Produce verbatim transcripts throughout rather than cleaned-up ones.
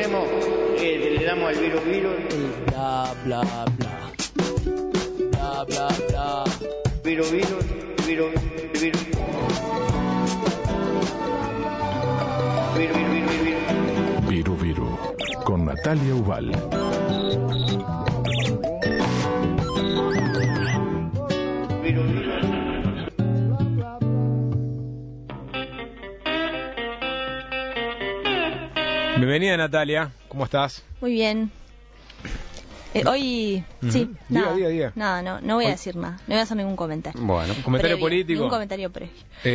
hacemos, eh, le damos al virus virus. El bla bla bla. Bla bla bla. Virus virus, virus virus. Virus virus virus virus. Viru Viru, con Natalia Ubal. Virus virus. Bienvenida, Natalia, ¿cómo estás? Muy bien. Eh, hoy, Uh-huh. sí, Diga, nada, diga, diga. nada, no, no voy a Hoy- decir nada, no voy a hacer ningún comentario. Bueno, comentario Previo, político. Ningún comentario previo.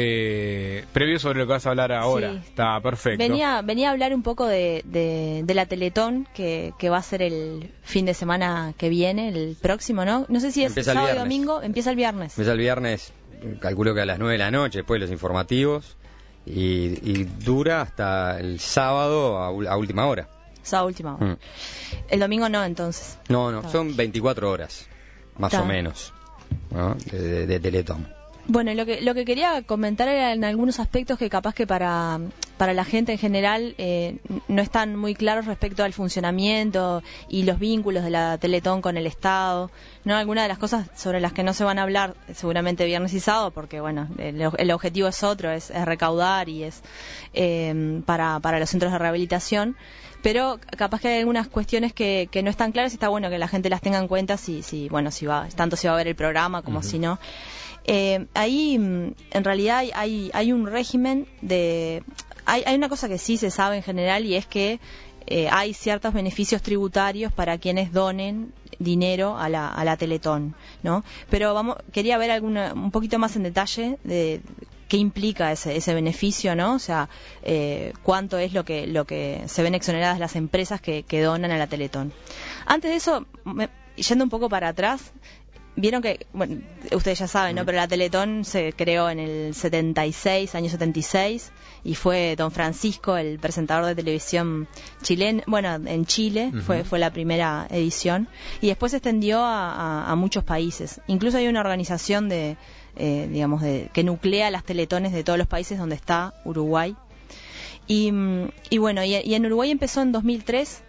Eh, previo sobre lo que vas a hablar ahora. Sí. Está perfecto. Venía, venía a hablar un poco de, de, de la Teletón que, que va a ser el fin de semana que viene, el próximo, ¿no? No sé si es Empieza el sábado o viernes. domingo, empieza el viernes. Empieza el viernes, calculo que a las nueve de la noche, después de los informativos, y, y dura hasta el sábado a, ul- a última hora. Sábado última hora. Mm. El domingo no, entonces. No, no, Está. son veinticuatro horas, más Está. o menos, ¿no? de, de, de Teletón. Bueno, lo que lo que quería comentar era en algunos aspectos que capaz que para, para la gente en general eh, no están muy claros respecto al funcionamiento y los vínculos de la Teletón con el Estado, no algunas de las cosas sobre las que no se van a hablar seguramente viernes y sábado, porque bueno, el, el objetivo es otro, es, es recaudar y es eh, para, para los centros de rehabilitación. Pero capaz que hay algunas cuestiones que, que no están claras y está bueno que la gente las tenga en cuenta si, si bueno, si va, tanto si va a ver el programa como Uh-huh. si no. Eh, ahí, mm, en realidad, hay, hay, hay un régimen de... Hay, hay una cosa que sí se sabe en general y es que eh, hay ciertos beneficios tributarios para quienes donen dinero a la, a la Teletón, ¿no? Pero vamos, quería ver alguna, un poquito más en detalle de qué implica ese, ese beneficio, ¿no? O sea, eh, cuánto es lo que, lo que se ven exoneradas las empresas que, que donan a la Teletón. Antes de eso, me- yendo un poco para atrás, vieron que, bueno, ustedes ya saben, ¿no? Pero la Teletón se creó en el setenta y seis, año setenta y seis, y fue Don Francisco, el presentador de televisión chileno, bueno, en Chile, Ujú. fue fue la primera edición, y después se extendió a, a- a muchos países. Incluso hay una organización de, eh, digamos, de, que nuclea las Teletones de todos los países donde está Uruguay. Y, mm, y bueno, y, y en Uruguay empezó en dos mil tres.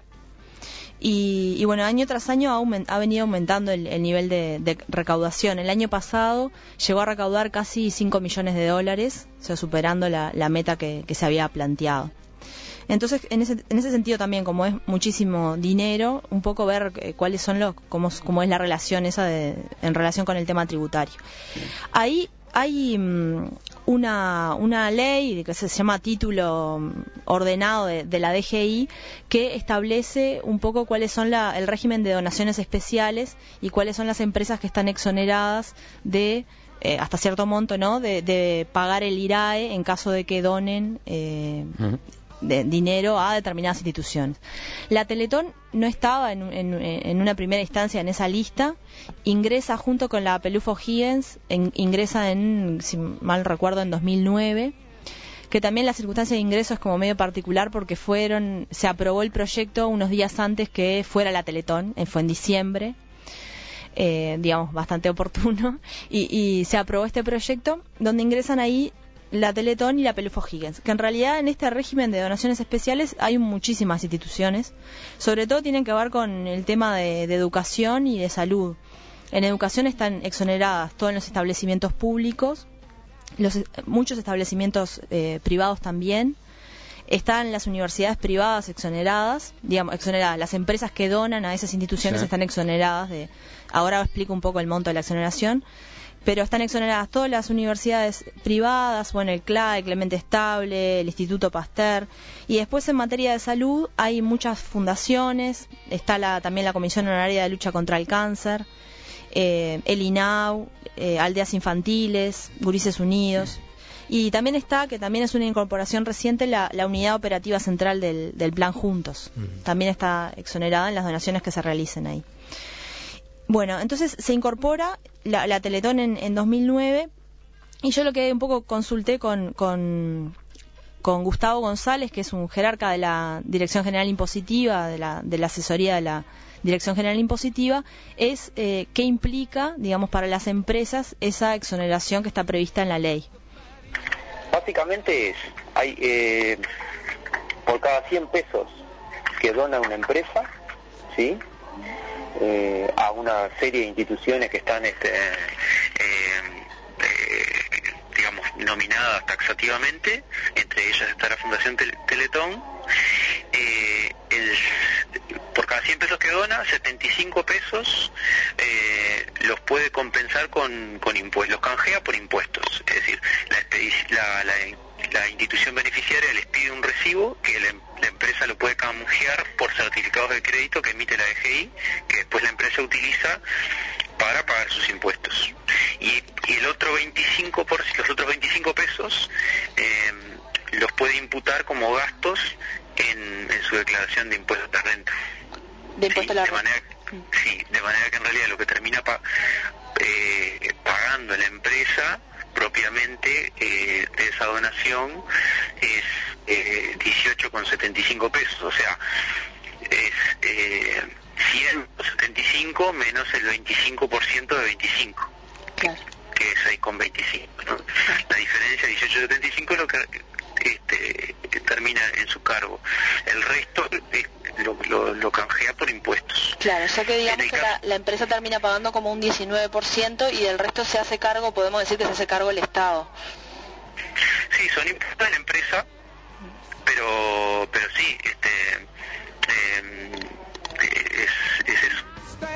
Y, y bueno, año tras año ha, aument- ha venido aumentando el, el nivel de, de recaudación. El año pasado llegó a recaudar casi cinco millones de dólares, o sea, superando la, la meta que, que se había planteado. Entonces, en ese, en ese sentido también, como es muchísimo dinero, un poco ver eh, cuáles son los, cómo, cómo es la relación esa de, en relación con el tema tributario. Ahí hay mm, una, una ley que se llama título mm, ordenado de, de la D G I que establece un poco cuáles son la, el régimen de donaciones especiales y cuáles son las empresas que están exoneradas de eh, hasta cierto monto, ¿no? De, de pagar el I R A E en caso de que donen eh, Ujú. de dinero a determinadas instituciones. La Teletón no estaba en, en, en una primera instancia en esa lista, ingresa junto con la Pelufo Higgins, en, ingresa en, si mal recuerdo, en dos mil nueve, que también la circunstancia de ingreso es como medio particular porque fueron, se aprobó el proyecto unos días antes que fuera la Teletón, eh, fue en diciembre, eh, digamos, bastante oportuno, y, y se aprobó este proyecto donde ingresan ahí la Teletón y la Pelufo Higgins, que en realidad en este régimen de donaciones especiales hay muchísimas instituciones, sobre todo tienen que ver con el tema de, de educación y de salud. En educación están exoneradas todos los establecimientos públicos, los, muchos establecimientos eh, privados también, están las universidades privadas exoneradas, digamos, exoneradas, las empresas que donan a esas instituciones Sí. están exoneradas de, ahora explico un poco el monto de la exoneración, pero están exoneradas todas las universidades privadas, bueno, el C L A E, Clemente Estable, el Instituto Pasteur, y después en materia de salud hay muchas fundaciones, está la, también la Comisión Honoraria de Lucha contra el Cáncer, eh, el I N A U, eh, Aldeas Infantiles, Gurises Unidos, y también está, que también es una incorporación reciente, la, la Unidad Operativa Central del, del Plan Juntos, Ujú. también está exonerada en las donaciones que se realicen ahí. Bueno, entonces se incorpora la, la Teletón en, en dos mil nueve y yo lo que un poco consulté con, con, con Gustavo González, que es un jerarca de la Dirección General Impositiva, de la, de la asesoría de la Dirección General Impositiva, es eh, qué implica, digamos, para las empresas esa exoneración que está prevista en la ley. Básicamente es, hay eh, por cada cien pesos que dona una empresa, ¿sí? Eh, a una serie de instituciones que están este, eh, eh, digamos nominadas taxativamente, entre ellas está la Fundación Tel- Teletón. eh, el, por cada cien pesos que dona, setenta y cinco pesos eh, los puede compensar con, con impuestos, los canjea por impuestos, es decir, la, expedic- la, la, la institución beneficiaria les pide un recibo que la, la empresa lo puede canjear por certificados de crédito que emite la D G I, que después la empresa utiliza para pagar sus impuestos. Y, y el otro veinticinco por ciento, los otros veinticinco pesos eh, los puede imputar como gastos en, en su declaración de impuestos de renta. De impuesto Sí, a la de renta. manera, sí, de manera que en realidad lo que termina pa, eh, pagando la empresa propiamente eh, de esa donación es eh, dieciocho con setenta y cinco pesos, o sea, es eh, cien con setenta y cinco menos el veinticinco por ciento de veinticinco, Claro. que es seis con veinticinco, ¿no? La diferencia dieciocho con setenta y cinco es lo que este, termina en su cargo. El resto eh, lo, lo, lo canjea por impuestos. Claro, ya que digamos En el que caso- la, la empresa termina pagando como un diecinueve por ciento y del resto se hace cargo, podemos decir que se hace cargo el Estado. Sí, son impuestos de la empresa, pero pero sí, este eh, es, es eso.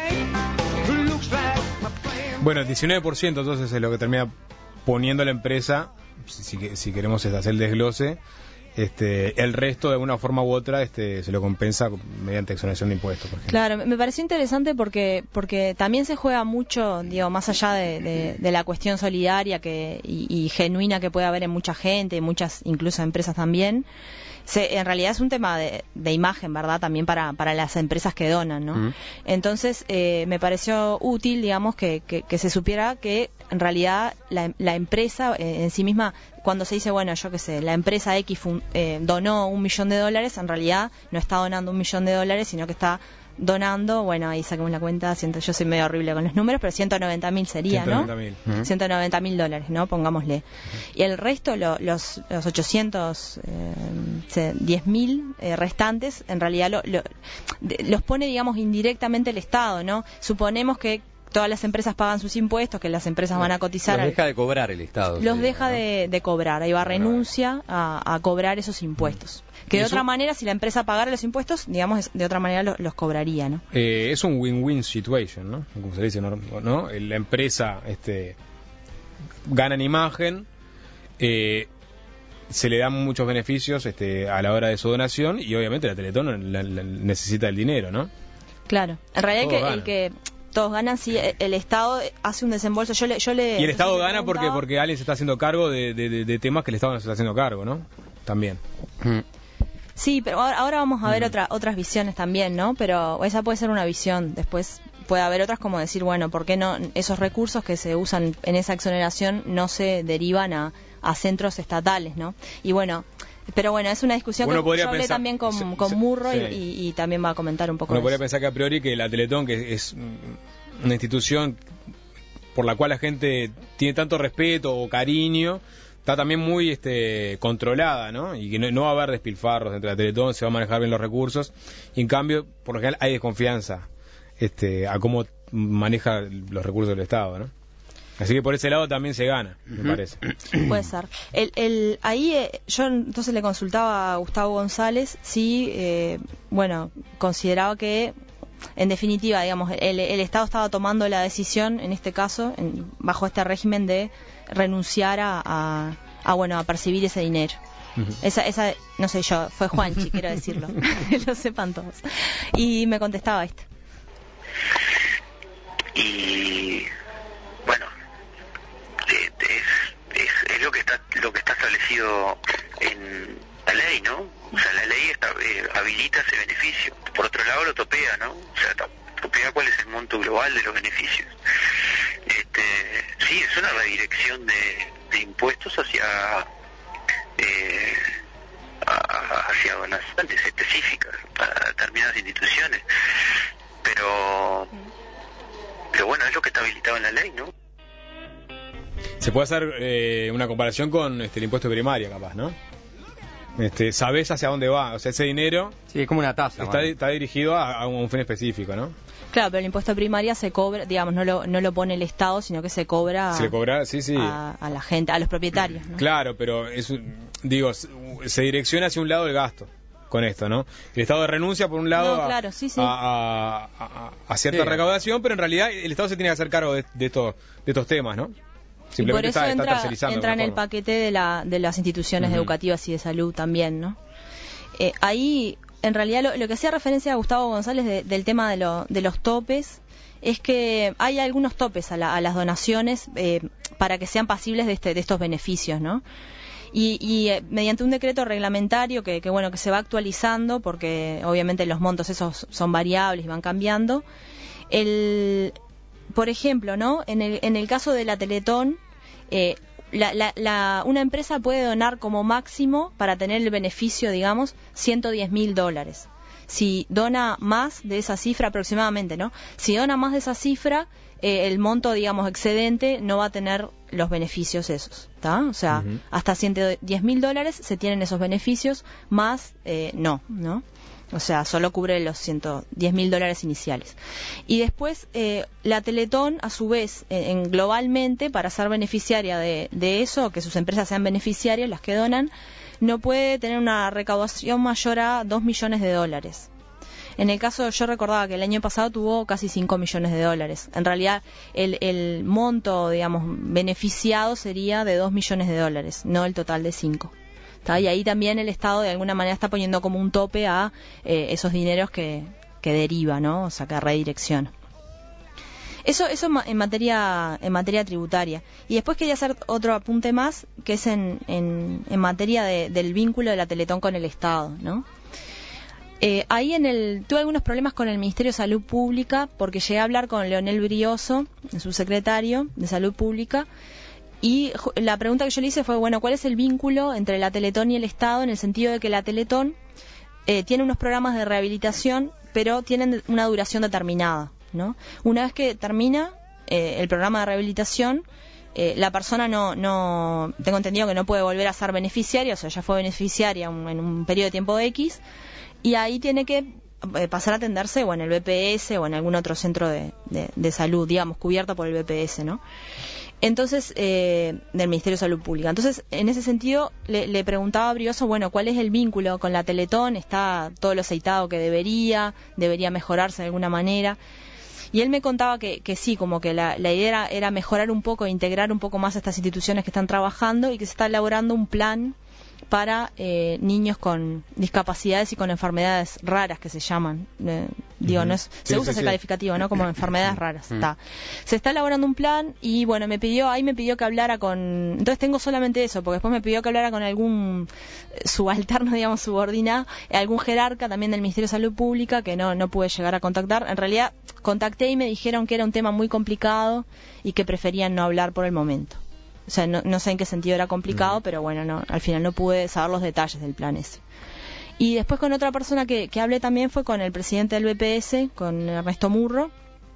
Bueno, el diecinueve por ciento entonces es lo que termina poniendo la empresa, si, si, si queremos hacer el desglose. Este, el resto de una forma u otra este, se lo compensa mediante exoneración de impuestos, por ejemplo. Claro, me pareció interesante porque porque también se juega mucho, digo, más allá de, de, de la cuestión solidaria que y, y genuina que puede haber en mucha gente, muchas incluso empresas también. Se, en realidad es un tema de, de imagen, ¿verdad? También para, para las empresas que donan, ¿no? Ujú. Entonces, eh, me pareció útil, digamos, que, que, que se supiera que en realidad la, la empresa eh, en sí misma, cuando se dice, bueno, yo qué sé, la empresa X fun- eh, donó un millón de dólares, en realidad no está donando un millón de dólares, sino que está donando, bueno, ahí saquemos la cuenta, siento, yo soy medio horrible con los números, pero ciento noventa mil sería, ciento noventa ¿no? mil. Ujú. ciento noventa mil dólares, ¿no? Pongámosle. Y el resto, lo- los, los ochocientos diez mil eh, restantes, en realidad lo- lo- de- los pone, digamos, indirectamente el Estado, ¿no? Suponemos que todas las empresas pagan sus impuestos, que las empresas van a cotizar. Los al- deja de cobrar el Estado. los sería, deja ¿no? de, de cobrar, ahí va, renuncia a, a cobrar esos impuestos. Que de Eso- otra manera, si la empresa pagara los impuestos, digamos, es- de otra manera lo- los cobraría, ¿no? Eh, es un win-win situation, ¿no? Como se dice, ¿no? ¿no? La empresa este, gana en imagen, eh, se le dan muchos beneficios este, a la hora de su donación y obviamente la Teletón la- la- necesita el dinero, ¿no? Claro. En realidad el Todos que, el ganan. que todos ganan, sí, el, el Estado hace un desembolso. Yo le, yo le, Y el Estado yo le gana porque preguntaba- porque alguien se está haciendo cargo de, de- de- de temas que el Estado no se está haciendo cargo, ¿no? También. Mm. Sí, pero ahora, ahora vamos a ver Mm. otra, otras visiones también, ¿no? Pero esa puede ser una visión. Después puede haber otras como decir, bueno, ¿por qué no esos recursos que se usan en esa exoneración no se derivan a, a centros estatales, ¿no? Y bueno, pero bueno, es una discusión Uno que podría yo hablé pensar- también con, se- con se- Murro y- sí. y, y también va a comentar un poco Uno de podría eso. pensar que a priori que la Teletón, que es mm, una institución por la cual la gente tiene tanto respeto o cariño, está también muy este, controlada, ¿no? Y que no, no va a haber despilfarros entre la Teletón, se va a manejar bien los recursos. Y en cambio, por lo general, hay desconfianza este, a cómo maneja los recursos del Estado, ¿no? Así que por ese lado también se gana, me parece. Puede ser. El, el, ahí eh, yo entonces le consultaba a Gustavo González si, eh, bueno, consideraba que, en definitiva, digamos, el, el Estado estaba tomando la decisión, en este caso, en- bajo este régimen de renunciar a, a, a, bueno, a percibir ese dinero. Ujú. Esa, esa, no sé yo, fue Juanchi, quiero decirlo, que lo sepan todos. Y me contestaba esto. Y bueno, eh, es, es, es lo que está lo que está establecido en la ley, ¿no? O sea, la ley está, eh, habilita ese beneficio. Por otro lado lo topea, ¿no? O sea, to- topea cuál es el monto global de los beneficios. Este, sí, es una redirección de, de impuestos hacia eh, a- hacia donaciones específicas para determinadas instituciones, pero pero bueno, es lo que está habilitado en la ley, ¿no? Se puede hacer eh, una comparación con este, el impuesto de primaria, capaz, ¿no? este, sabés hacia dónde va. O sea, ese dinero Sí, es como una tasa. está, ¿vale? está dirigido a, a un fin específico, ¿no? Claro, pero el impuesto de primaria se cobra, digamos, no lo, no lo pone el Estado, sino que se cobra, Se le cobra, sí, sí. a, a la gente, a los propietarios, ¿no? Claro, pero es, un- digo, se se direcciona hacia un lado el gasto con esto, ¿no? El Estado renuncia por un lado No, a- claro, sí, sí. a, a- a- a cierta Sí. recaudación, pero en realidad el Estado se tiene que hacer cargo de, de estos de estos temas, ¿no? Y por eso está, está entra, tercerizando de entra en alguna el forma. paquete de, la, de las instituciones Ujú. educativas y de salud también, ¿no? Eh, ahí, en realidad, lo, lo que hacía referencia a Gustavo González de- del tema de, lo- de los topes es que hay algunos topes a, la- a las donaciones eh, para que sean pasibles de, este, de estos beneficios, ¿no? Y, y, eh, mediante un decreto reglamentario que, que, bueno, que se va actualizando, porque obviamente los montos esos son variables y van cambiando, el, por ejemplo, ¿no? En el, en el caso de la Teletón, eh, la, la, la- una empresa puede donar como máximo, para tener el beneficio, digamos, ciento diez mil dólares. Si dona más de esa cifra aproximadamente, ¿no? Si dona más de esa cifra, eh, el monto, digamos, excedente no va a tener los beneficios esos, ¿está? O sea, Ujú. hasta ciento diez mil dólares se tienen esos beneficios, más eh, no, ¿no? O sea, solo cubre los ciento diez mil dólares iniciales. Y después, eh, la Teletón, a su vez, eh, en, globalmente, para ser beneficiaria de, de eso, que sus empresas sean beneficiarias, las que donan, no puede tener una recaudación mayor a dos millones de dólares. En el caso, yo recordaba que el año pasado tuvo casi cinco millones de dólares. En realidad, el, el monto, digamos, beneficiado sería de dos millones de dólares, no el total de cinco. ¿Tá? Y ahí también el Estado de alguna manera está poniendo como un tope a eh, esos dineros que, que deriva, ¿no? O sea, que redirecciona. Eso, eso en ma- en materia, en materia tributaria. Y después quería hacer otro apunte más, que es en, en, en materia de- del vínculo de la Teletón con el Estado, ¿no? Eh, ahí en el, tuve algunos problemas con el Ministerio de Salud Pública, porque llegué a hablar con Leonel Brioso, el subsecretario de Salud Pública, y ju- la pregunta que yo le hice fue, bueno, ¿cuál es el vínculo entre la Teletón y el Estado? En el sentido de que la Teletón eh, tiene unos programas de rehabilitación, pero tienen una duración determinada, ¿no? Una vez que termina eh, el programa de rehabilitación, eh, la persona no, no, tengo entendido que no puede volver a ser beneficiaria, o sea, ya fue beneficiaria un- en un periodo de tiempo X, y ahí tiene que eh, pasar a atenderse o en el B P S o en algún otro centro de, de- de salud, digamos, cubierto por el B P S, ¿no? Entonces, eh, del Ministerio de Salud Pública. Entonces, en ese sentido, le, le preguntaba a Brioso, bueno, ¿cuál es el vínculo con la Teletón? ¿Está todo lo aceitado que debería? ¿Debería mejorarse de alguna manera? Y él me contaba que, que sí, como que la, la idea era, era mejorar un poco, integrar un poco más a estas instituciones que están trabajando y que se está elaborando un plan para eh, niños con discapacidades y con enfermedades raras que se llaman. Eh, digo, Ujú. no es, Sí, se usa sí, ese sí. calificativo, ¿no? Como enfermedades raras. Mm. Está. Se está elaborando un plan y bueno, me pidió, ahí me pidió que hablara con, entonces tengo solamente eso, porque después me pidió que hablara con algún eh, subalterno, digamos, subordinado, eh, algún jerarca también del Ministerio de Salud Pública que no, no pude llegar a contactar. En realidad contacté y me dijeron que era un tema muy complicado y que preferían no hablar por el momento. O sea, no, no sé en qué sentido era complicado, pero bueno, no, al final no pude saber los detalles del plan ese. Y después con otra persona que, que hablé también fue con el presidente del B P S, con Ernesto Murro,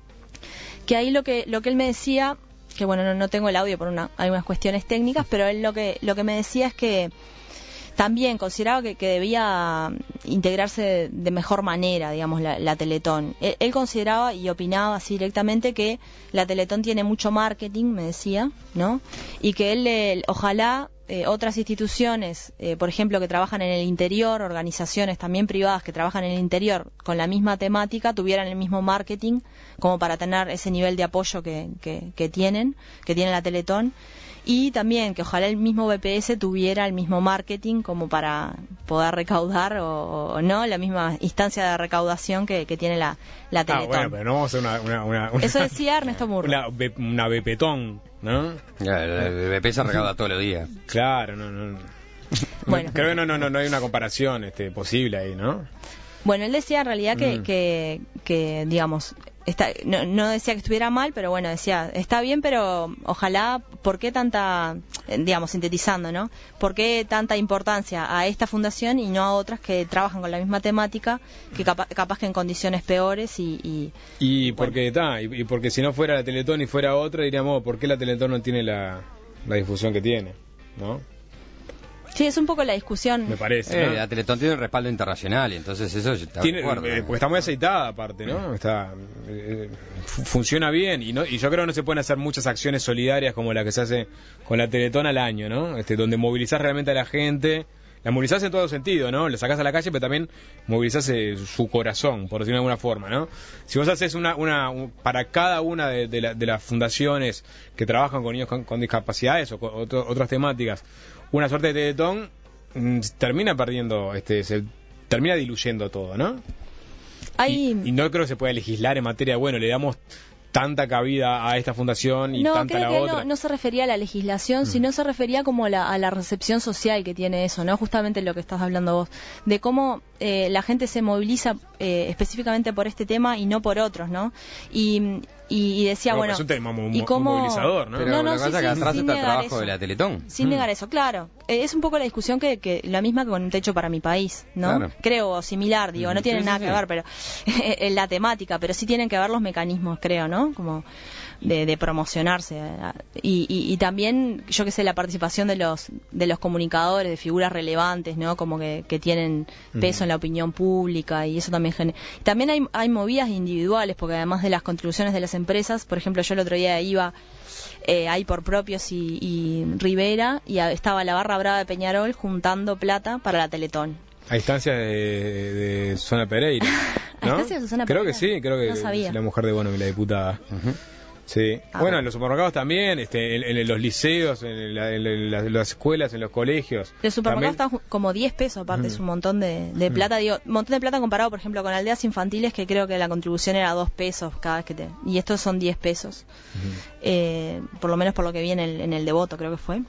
que ahí lo que lo que él me decía, que bueno, no, no tengo el audio por una, algunas cuestiones técnicas, pero él lo que lo que me decía es que también consideraba que, que debía integrarse de, de mejor manera, digamos, la, la Teletón. Él, él consideraba y opinaba así directamente que la Teletón tiene mucho marketing, me decía, ¿no? Y que él, le- ojalá eh, otras instituciones, eh, por ejemplo, que trabajan en el interior, organizaciones también privadas que trabajan en el interior con la misma temática, tuvieran el mismo marketing como para tener ese nivel de apoyo que, que, que tienen, que tiene la Teletón. Y también que ojalá el mismo B P S tuviera el mismo marketing como para poder recaudar o, o no, la misma instancia de recaudación que, que tiene la, la Ah, Teletón. bueno, pero no vamos a hacer una... una, una- una- Eso decía Ernesto Murro. Una, be- una bepetón, ¿no? Ya, el, el B P se recauda todos los días. Claro, no, no. no. Bueno. Creo que no, no, no, no hay una comparación este, posible ahí, ¿no? Bueno, él decía en realidad que, Mm. que, que digamos, está, no, no decía que estuviera mal, pero bueno, decía, está bien, pero ojalá, ¿por qué tanta, eh, digamos, sintetizando, ¿no? ¿Por qué tanta importancia a esta fundación y no a otras que trabajan con la misma temática, que capa- capaz que en condiciones peores y... y Y bueno. porque está, y, y porque si no fuera la Teletón y fuera otra, diríamos, ¿por qué la Teletón no tiene la, la difusión que tiene? ¿No? Sí, es un poco la discusión. Me parece. Eh, ¿no? la Teletón tiene un respaldo internacional y entonces eso está Tiene, de acuerdo. eh, porque está muy aceitada aparte, ¿no? Está eh, fu- funciona bien y no y yo creo que no se pueden hacer muchas acciones solidarias como la que se hace con la Teletón al año, ¿no? Este, donde movilizás realmente a la gente, la movilizás en todo sentido, ¿no? Lo sacás a la calle, pero también movilizás eh, su corazón, por decirlo de alguna forma, ¿no? Si vos haces una una un- para cada una de, de, la- de las fundaciones que trabajan con niños con, con discapacidades o con otro- otras temáticas, una suerte de Teletón, mm, termina perdiendo, este, se termina diluyendo todo, ¿no? Hay... Y, y no creo que se pueda legislar en materia de, bueno, le damos tanta cabida a esta fundación y no, tanta a creo la que otra. no, no se refería a la legislación, sino se refería como la, a la recepción social que tiene eso, ¿no? Justamente lo que estás hablando vos, de cómo eh, la gente se moviliza eh, específicamente por este tema y no por otros, ¿no? Y, y, y decía, No, bueno... es un tema muy, y muy cómo- movilizador, ¿no? Pero No, no, la sí, cosa sí, que atrás sin está el negar trabajo eso. de la Teletón. Sin Mm. negar eso, claro. Eh, es un poco la discusión que, que la misma que con un techo para mi país, ¿no? Claro. Creo, o similar, digo, Mm, no tienen sí, nada sí, que sí. ver, pero en la temática, pero sí tienen que ver los mecanismos, creo, ¿no? Como de, de promocionarse. eh, Y, y, y también, yo que sé, la participación de los de los comunicadores, de figuras relevantes, ¿no? Como que, que tienen peso en la opinión pública y eso también genera. También hay, hay movidas individuales, porque además de las contribuciones de las empresas, por ejemplo, yo el otro día iba eh, ahí por Propios y, y Rivera y a- estaba la Barra Brava de Peñarol juntando plata para la Teletón. A instancias de, de Susana Pereira, ¿A ¿no? instancias de Susana creo Pereira? que sí, creo que No sabía. es la mujer de Bono, la diputada. Ujú. Sí. Ah, bueno, bueno. en los supermercados también, este, en, en los liceos, en, la- en la- en las escuelas, en los colegios. Los supermercados También- están ju- como diez pesos, aparte Mm. es un montón de, de plata, digo, un montón de plata comparado, por ejemplo, con aldeas infantiles, que creo que la contribución era dos pesos cada vez que te... Y estos son diez pesos, eh, por lo menos por lo que vi en el, en el Devoto, creo que fue.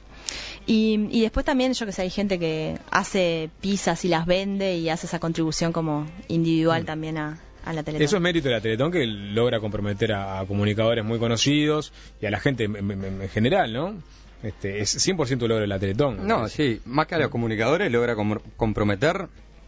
Y, y después también, yo que sé, hay gente que hace pizzas y las vende y hace esa contribución como individual también a, a la Teletón. Eso es mérito de la Teletón, que logra comprometer a, a comunicadores muy conocidos y a la gente en, en- en general, ¿no? Este, es cien por ciento logro de la Teletón. No, sí, más que a los comunicadores logra com- comprometer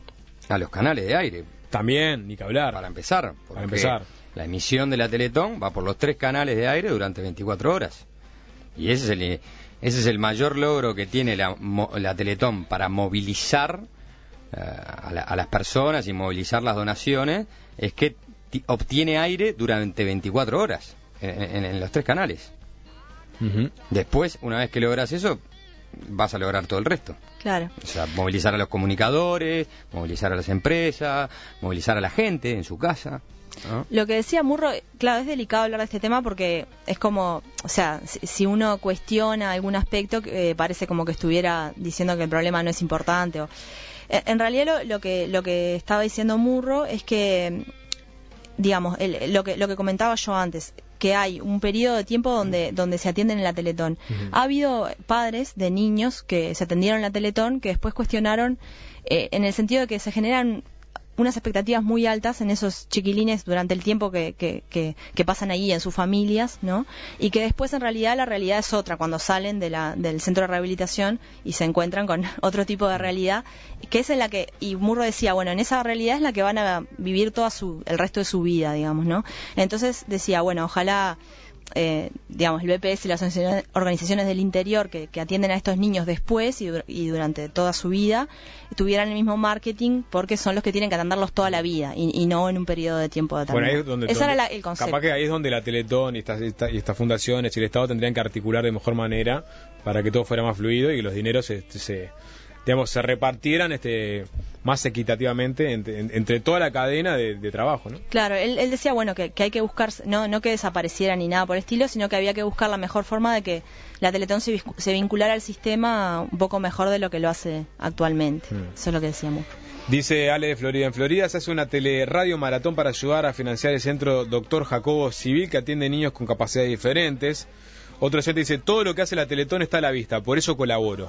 a los canales de aire, También, ni que hablar. para empezar. Porque Para empezar. la emisión de la Teletón va por los tres canales de aire durante veinticuatro horas. Y ese es el, ese es el mayor logro que tiene la, mo- la Teletón para movilizar eh, a, la- a las personas y movilizar las donaciones, es que ti- obtiene aire durante veinticuatro horas en, en- en los tres canales. Ujú. Después, una vez que logras eso, vas a lograr todo el resto. Claro. O sea, movilizar a los comunicadores, movilizar a las empresas, movilizar a la gente en su casa, ¿no? Lo que decía Murro, claro, es delicado hablar de este tema porque es como, o sea, si, si uno cuestiona algún aspecto, eh, parece como que estuviera diciendo que el problema no es importante. O, en, en realidad lo, lo que lo que estaba diciendo Murro es que, digamos, el- lo que lo que comentaba yo antes, que hay un periodo de tiempo donde donde se atienden en la Teletón. Ha habido padres de niños que se atendieron en la Teletón que después cuestionaron eh, en el sentido de que se generan unas expectativas muy altas en esos chiquilines durante el tiempo que, que, que, que pasan ahí en sus familias, ¿no? Y que después en realidad la realidad es otra cuando salen de la, del centro de rehabilitación y se encuentran con otro tipo de realidad, que es en la que, y Murro decía, bueno, en esa realidad es la que van a vivir toda su, el resto de su vida, digamos, ¿no? Entonces decía, bueno, ojalá... Eh, digamos, el B P S y las organizaciones- organizaciones del interior que, que atienden a estos niños después y, dur- y durante toda su vida tuvieran el mismo marketing porque son los que tienen que atenderlos toda la vida y, y no en un periodo de tiempo Bueno, determinado. ahí es donde, Ese donde- era la- el concepto. Capaz que ahí es donde la Teletón y estas, esta- y estas fundaciones y el Estado tendrían que articular de mejor manera para que todo fuera más fluido y que los dineros se, se digamos se repartieran este más equitativamente entre, en- entre toda la cadena de, de trabajo, ¿no? Claro, él, él decía, bueno, que, que hay que buscar, no, no que desapareciera ni nada por el estilo, sino que había que buscar la mejor forma de que la Teletón se, vis- se vinculara al sistema un poco mejor de lo que lo hace actualmente. Mm. Eso es lo que decíamos. Dice Ale de Florida. En Florida se hace una teleradio maratón para ayudar a financiar el centro Doctor Jacobo Civil que atiende niños con capacidades diferentes. Otro oyente dice, todo lo que hace la Teletón está a la vista, por eso colaboro.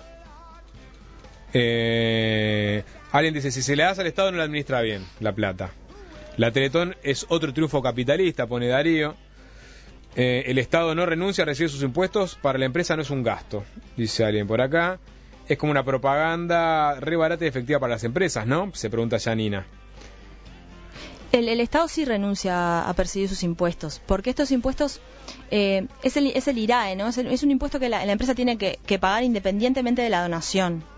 Eh, alguien dice, si se le das al Estado no la administra bien la plata. La Teletón es otro triunfo capitalista, pone Darío. Eh, el Estado no renuncia a recibir sus impuestos, para la empresa no es un gasto, dice alguien por acá. Es como una propaganda re barata y efectiva para las empresas, ¿no? Se pregunta Janina. El, el Estado sí renuncia a percibir sus impuestos, porque estos impuestos eh, es, el, es el I R A E, ¿no? Es, el- es un impuesto que la, la empresa tiene que, que pagar independientemente de la donación.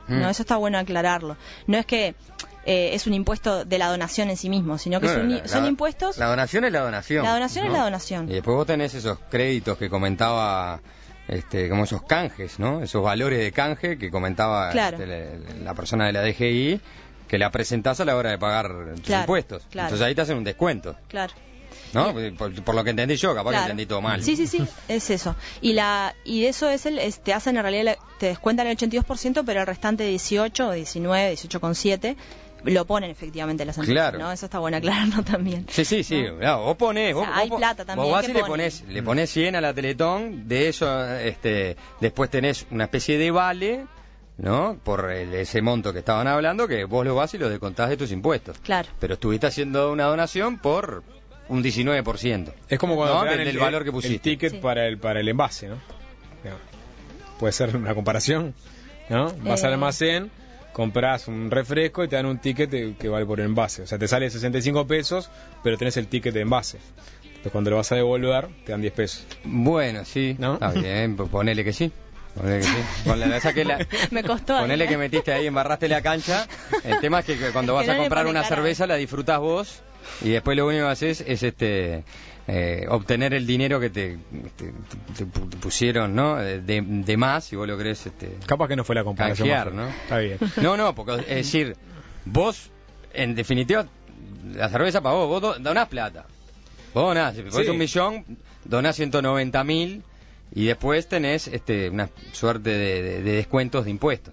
¿no? Eso está bueno aclararlo. No es que eh, es un impuesto de la donación en sí mismo, sino que Bueno, son, la- son la- impuestos... La donación es la donación. La donación ¿no? es la donación. Y después vos tenés esos créditos que comentaba, este, como esos canjes, ¿no? Esos valores de canje que comentaba Claro. este, la, la persona de la D G I, que la presentás a la hora de pagar tus Claro, impuestos. claro. Entonces ahí te hacen un descuento, Claro. ¿no? Por, por lo que entendí yo, capaz Claro. que entendí todo mal. Sí, sí, sí, es eso. Y la y eso es el es- te hacen en realidad la- te descuentan el ochenta y dos por ciento, pero el restante dieciocho o diecinueve, dieciocho coma siete lo ponen efectivamente las empresas, Claro. ¿no? Eso está bueno aclararlo también. Sí, sí, sí. ¿No? Claro, vos ponés, O sea, vos, hay vos- plata también vos vas que y le ponen. ponés, le ponés cien a la Teletón, de eso, este, después tenés una especie de vale, ¿no? Por el- ese monto que estaban hablando, que vos lo vas y lo descontás de tus impuestos. Claro. Pero estuviste haciendo una donación por un diecinueve por ciento. Es como cuando ¿no? te dan del, el, del valor que el pusiste. ticket Sí. para el para el envase, ¿no? No. Puede ser una comparación, ¿no? Vas Eh. al almacén, compras un refresco y te dan un ticket de- que vale por el envase. O sea, te sale sesenta y cinco pesos, pero tenés el ticket de envase. Entonces, cuando lo vas a devolver, te dan diez pesos. Bueno, sí, ¿No? está bien, pues ponele que sí. Ponele que sí. Ponle- esa que la- Me costó. Ponele ¿eh? que metiste ahí, embarraste la cancha. El tema es que cuando Es vas que a no le comprar pone una cara. cerveza la disfrutás vos y después lo único que haces es este eh, obtener el dinero que te, te- te pu- te pusieron, ¿no? De, de más y vos lo querés este, Capaz que no fue la comparación. canjear, más ¿no? fea. Está bien. No, no, porque es decir, vos, en definitiva, la cerveza para vos, vos do- donás plata. Vos donás, si pones Sí. un millón, donás ciento noventa mil y después tenés este, una suerte de, de- de descuentos de impuestos.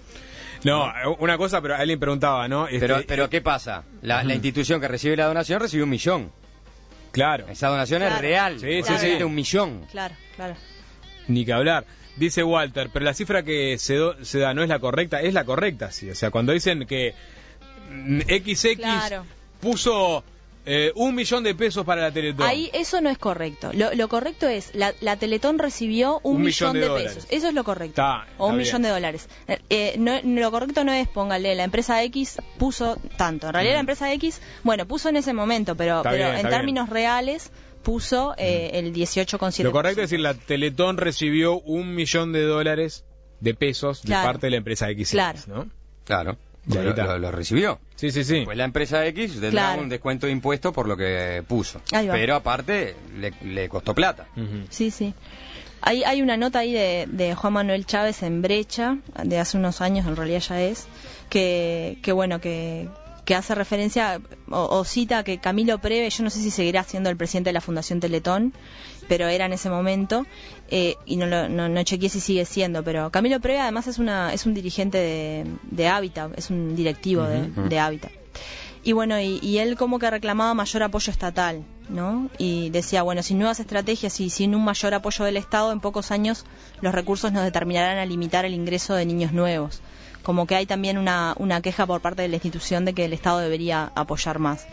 No, una cosa, pero alguien preguntaba, ¿no? Este, Pero, pero ¿qué pasa? La, la institución que recibe la donación recibe un millón. Claro, Esa donación es Claro. real. Sí, Vos sí, recibiste sí. un millón. Claro, claro. ni que hablar. Dice Walter, pero la cifra que se, do- se da no es la correcta, es la correcta, sí. O sea, cuando dicen que mm, equis equis Claro. puso eh, un millón de pesos para la Teletón. Ahí eso no es correcto. Lo, lo correcto es, la, la Teletón recibió un, Un millón millón, de de, dólares. pesos. Eso es lo correcto. Está, o un está millón bien. de dólares. Eh, eh, no, lo correcto no es, póngale, la empresa X puso tanto. En realidad la empresa X, bueno, puso en ese momento, pero, Está pero bien, en está términos reales puso eh, el dieciocho coma siete Lo por ciento. correcto es decir, la Teletón recibió un millón de dólares de pesos Claro. de parte de la empresa equis equis, Claro. ¿no? Claro. Y ahí Lo, está. lo- lo recibió. Sí, sí, sí. Pues la empresa X tendrá Claro. un descuento de impuestos por lo que puso. Ahí va. Pero aparte le, le costó plata. Ujú. Sí, sí. Hay, hay una nota ahí de, de Juan Manuel Chávez en Brecha, de hace unos años, en realidad ya es, que, que bueno, que, que hace referencia o, o cita que Camilo Preve, yo no sé si seguirá siendo el presidente de la Fundación Teletón, pero era en ese momento, eh, y no, lo, no, no chequeé si sigue siendo, pero Camilo Preve además es una es un dirigente de, de Hábitat, es un directivo de, Ujú. de Hábitat. Y bueno, y, y él como que reclamaba mayor apoyo estatal, ¿no? Y decía, bueno, sin nuevas estrategias y sin un mayor apoyo del Estado, en pocos años los recursos nos determinarán a limitar el ingreso de niños nuevos. Como que hay también una, una queja por parte de la institución de que el Estado debería apoyar más.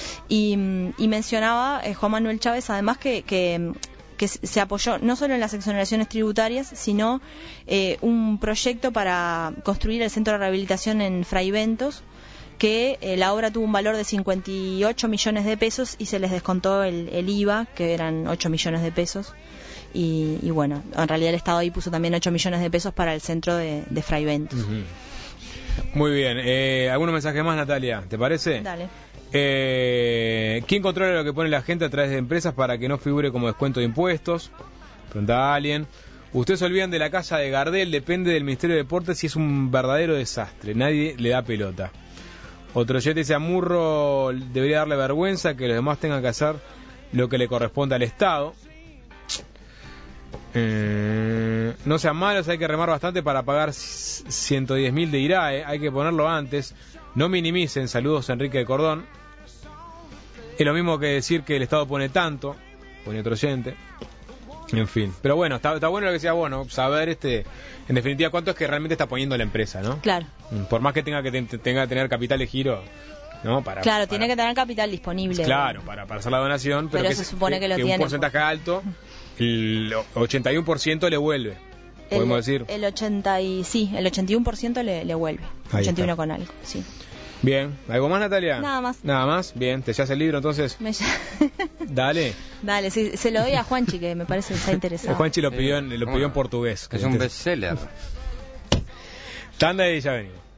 Y, mm, y mencionaba eh, Juan Manuel Chávez además que, que, que se apoyó no solo en las exoneraciones tributarias, sino eh, un proyecto para construir el centro de rehabilitación en Fray Bentos, que eh, la obra tuvo un valor de cincuenta y ocho millones de pesos y se les descontó el, el I V A, que eran ocho millones de pesos. Y, y bueno, en realidad el Estado ahí puso también ocho millones de pesos para el centro de, de Fray Bentos. Ujú. Muy bien. Eh, ¿Algunos mensajes más, Natalia? ¿Te parece? Dale. Eh, ¿Quién controla lo que pone la gente a través de empresas para que no figure como descuento de impuestos? Pregunta alguien. Ustedes se olvidan de la casa de Gardel, depende del Ministerio de Deportes y es un verdadero desastre. Nadie le da pelota. Otro oyente dice, a Murro debería darle vergüenza que los demás tengan que hacer lo que le corresponde al Estado. Eh, no sean malos, hay que remar bastante para pagar ciento diez mil de I R A E, hay que ponerlo antes. No minimicen, saludos Enrique de Cordón. Es lo mismo que decir que el Estado pone tanto, pone otro oyente. En fin, pero bueno, está, está bueno lo que decía, bueno, saber este, en definitiva cuánto es que realmente está poniendo la empresa, ¿no? Claro. Por más que tenga que ten- tenga que tener capital de giro, ¿no? Para, Claro, para- tiene que tener capital disponible. Claro, para, para hacer la donación, pero, Pero que, se supone que lo un tiene. porcentaje alto, el ochenta y uno por ciento le vuelve, El, podemos decir. el ochenta y sí, el ochenta y uno por ciento le, le vuelve. Ahí ochenta y uno está. con algo, sí. Bien, ¿algo más, Natalia? Nada más. Nada más, bien, ¿te llevas el libro entonces? Me- Dale. Dale, sí, se lo doy a Juanchi, que me parece que está interesado. Juanchi lo pidió en, lo pidió en Bueno, portugués. Es un bestseller. Tanda y ya venimos.